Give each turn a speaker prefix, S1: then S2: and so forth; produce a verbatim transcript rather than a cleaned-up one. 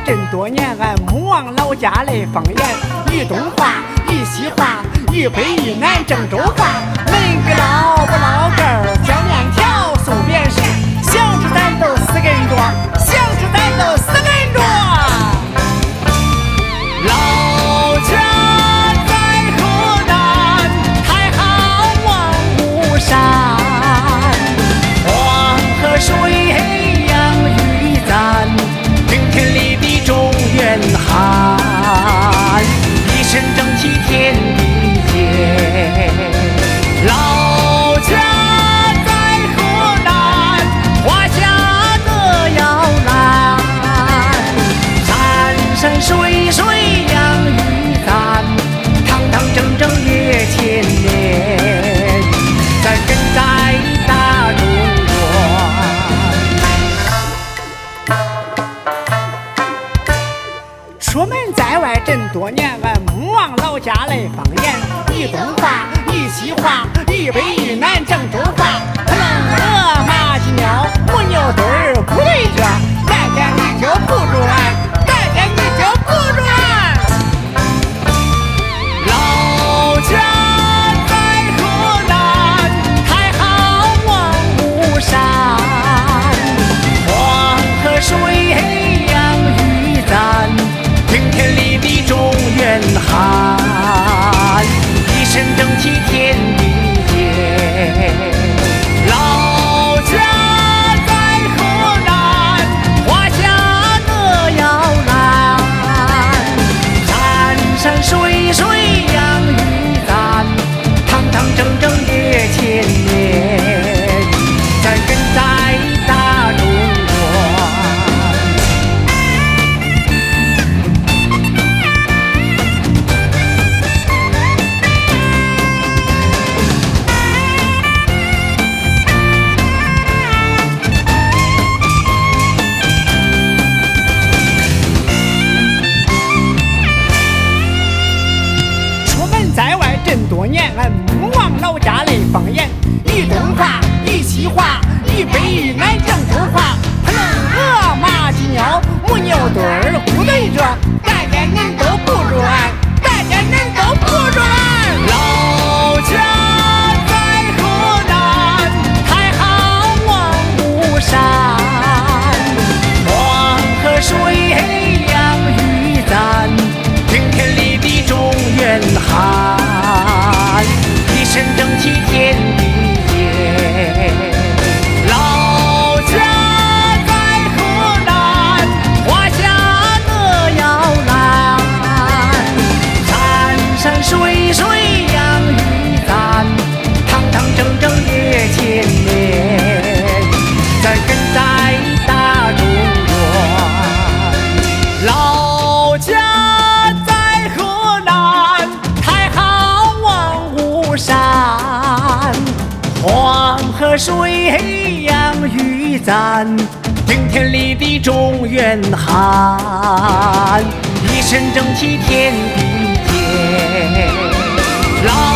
S1: 这么多年，俺母往老家来方言，豫东话、豫西话、豫北、豫南、郑州话，每个老不老根儿，小面条、素面食，想吃咱都四根着，想吃咱都四根着。老家在河南，太行望巫山，黄河水养育咱，顶天立地中原汉，一身正气天地间。老家在河南，华夏的摇篮，山山水水养育咱，堂堂正正越千年，咱根在大中国。出门在外这么多年，俺母往老家来方言，豫东话、豫西话、豫北、豫南、郑州话，可能鹅、马、鸡、鸟、母牛墩儿不对着，带天你就不住俺，带天你就不住俺。老家在河南，太行望巫山，黄河水养育咱，顶天立地中原汉，一身正气天地间。老家在河南，华夏的摇篮，山山水水养育咱，堂堂正正越千年，咱根在大中国。在外这么多年，俺母往老家来方言，豫东话、豫西话、豫北、豫南、郑州话，可能鹅、马、鸡、鸟、母牛墩儿不对着，大家恁都不住俺，大家恁都不住俺。老家在河南，太行望巫山，黄河水养育咱，顶天立地中原汉，一身正气天地间。老家在河南，华夏的摇篮，山山水水养育咱，堂堂正正越千年，咱根在大中国。老家在河南，太行望巫山，黄河水养育咱，顶天立地中原汉，一身正气天地间。老